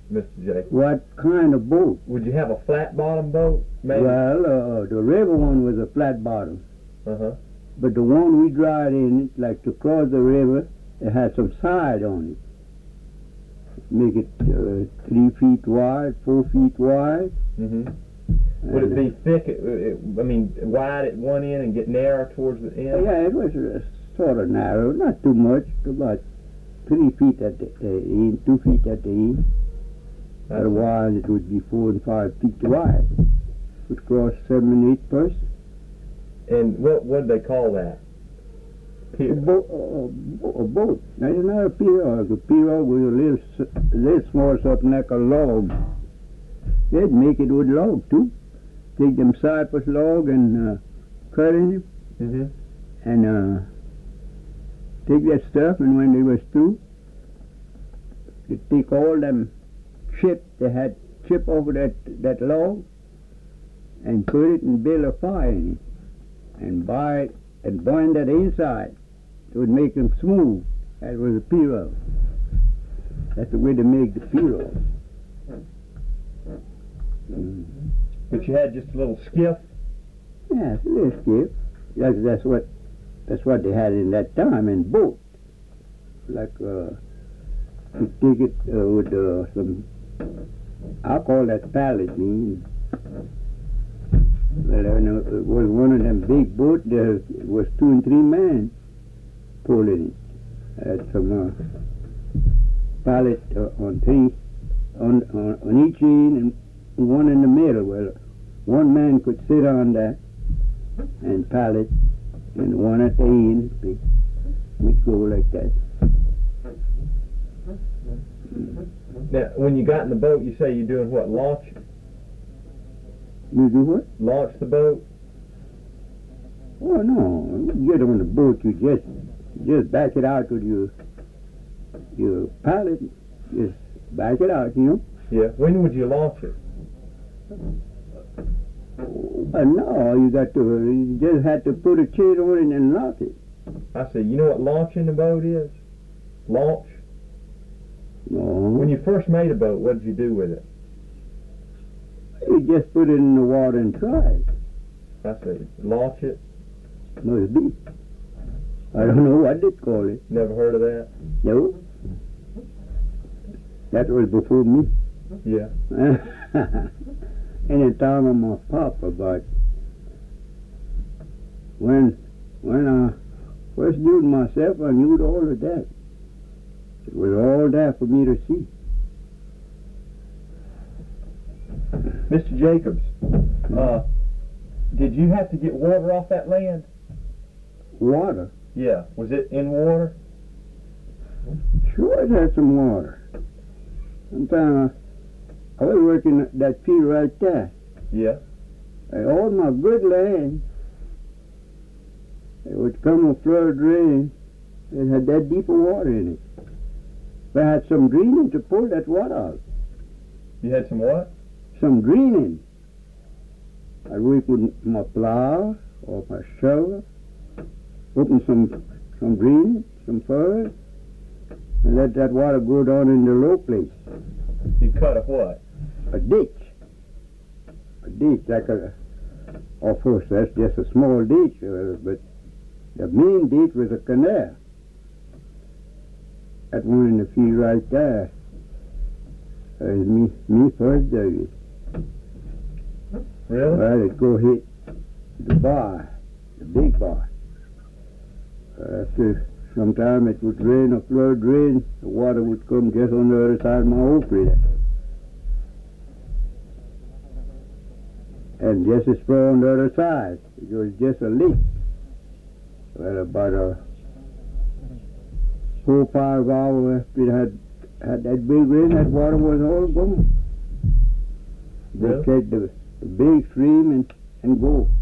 Mr. J? What kind of boat? Would you have a flat bottom boat? Maybe. Well, the river one was a flat bottom. Uh-huh. But the one we dried in, like to cross the river, it had some side on it. Make it 3 feet wide, 4 feet wide. Mm-hmm. Would it be thick, wide at one end and get narrow towards the end? Yeah, it was sort of narrow, not too much, about 3 feet at the end, 2 feet at the end. Otherwise, it would be 4 and 5 feet wide. It would cross 7 and 8 persons. And what would they call that? A boat. That's not a pirogue. A pirogue was a little small, something like a log. They'd make it with log too. Take them cypress log and cut in them, and take that stuff. And when they was through, they take all them chip they had chip over that log, and put it and build a fire in it, and burn that inside. It would make them smooth. That was a pirogue. That's the way to make the pirogue. But you had just a little skiff? Yeah, it's a little skiff. That's what they had in that time, in boat. Like you take it with some, I call that pallet. Well, it was one of them big boats. There was 2 and 3 men pulling it. Had some pallet on each end and one in the middle. Well, one man could sit on that and pallet, and one at the end would go like that. Now, when you got in the boat, you say you're doing what? Launch? You do what? Launch the boat? Oh no! You get on the boat, you just back it out with your pallet. Just back it out, Yeah. When would you launch it? No, you just had to put a chain on it and lock it. I said, you know what launching the boat is? Launch? No. When you first made a boat, what did you do with it? You just put it in the water and try it. I said, launch it? Must be. I don't know what they call it. Never heard of that? No. That was before me. Yeah. In the time of my papa, but when I first knew myself, I knew all of that. It was all there for me to see. Mr. Jacobs, did you have to get water off that land? Water? Yeah. Was it in water? Sure it had some water. Sometimes I was working that field right there. Yeah. And all my good land, it would come a flood rain, it had that deep of water in it. But I had some draining to pull that water out. You had some what? Some draining. I'd work with my plow or my shovel, open some draining, some furrows, and let that water go down in the low place. You cut a what? A ditch. A ditch, like of course, that's just a small ditch, but the main ditch was a canal. That one in the field right there. That was me first dug it. Really? Well, it'd go hit the bar, the big bar. After some time it would rain, a flood rain, the water would come just on the other side of my oak tree there. And just as far on the other side, it was just a leak. Well, about 4 or 5 hours after it had that big rain, that water was all gone. They Really? catch the big stream and go.